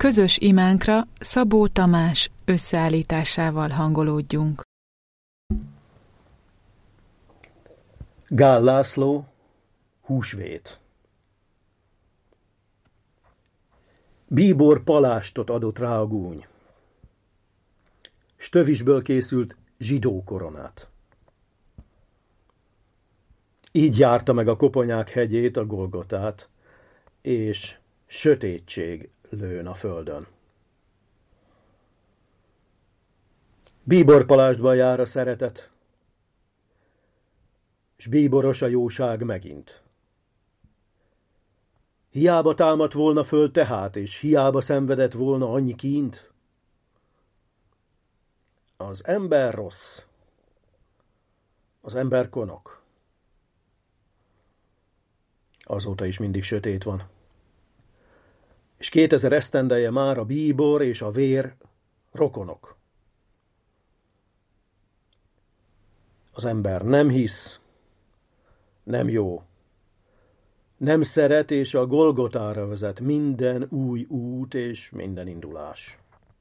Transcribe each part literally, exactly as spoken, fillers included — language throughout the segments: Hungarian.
Közös imánkra Szabó Tamás összeállításával hangolódjunk. Gál László, húsvét. Bíbor palástot adott rá a gúny, s tövisből készült zsidó koronát. Így járta meg a koponyák hegyét, a Golgotát, és sötétség lőn a földön. Bíbor palástban jár a szeretet, s bíboros a jóság megint. Hiába támadt volna föl tehát, és hiába szenvedett volna annyi kínt. Az ember rossz, az ember konok. Azóta is mindig sötét van. És kétezer esztendeje már a bíbor és a vér rokonok. Az ember nem hisz, nem jó, nem szeret, és a Golgotára vezet minden új út és minden indulás.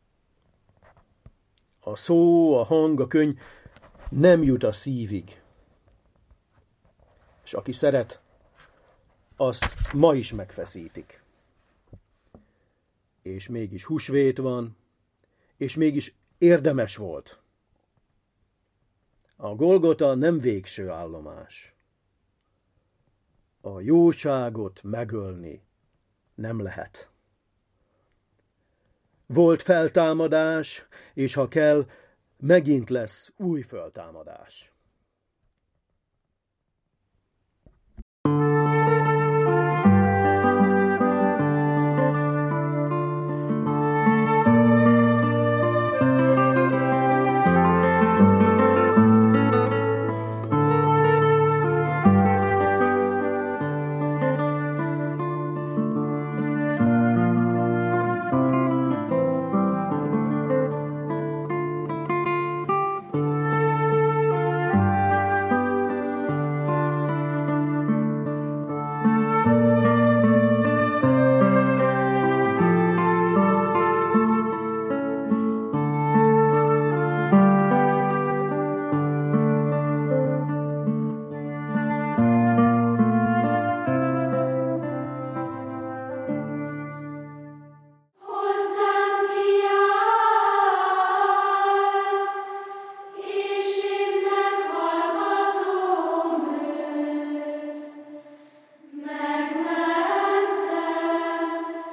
A szó, a hang, a könyv nem jut a szívig. És aki szeret, azt ma is megfeszítik. És mégis húsvét van, és mégis érdemes volt. A Golgota nem végső állomás. A jóságot megölni nem lehet. Volt feltámadás, és ha kell, megint lesz új feltámadás.